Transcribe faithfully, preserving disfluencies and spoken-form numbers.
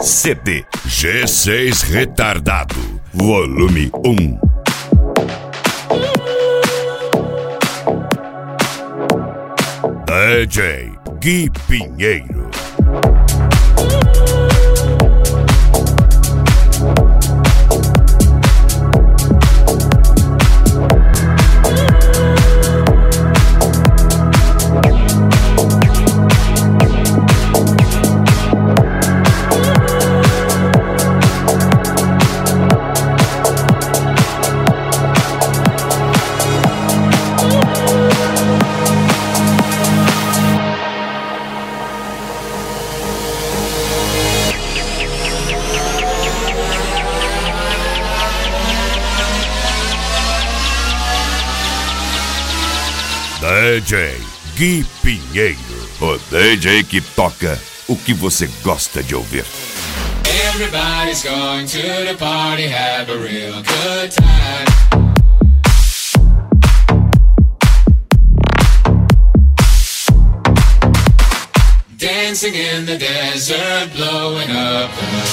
C D G seis Retardado, volume um. D J Gui Pinheiro. D J Gui Pinheiro, o D J que toca o que você gosta de ouvir. Everybody's going to the party, have a real good time. Dancing in the desert, blowing up the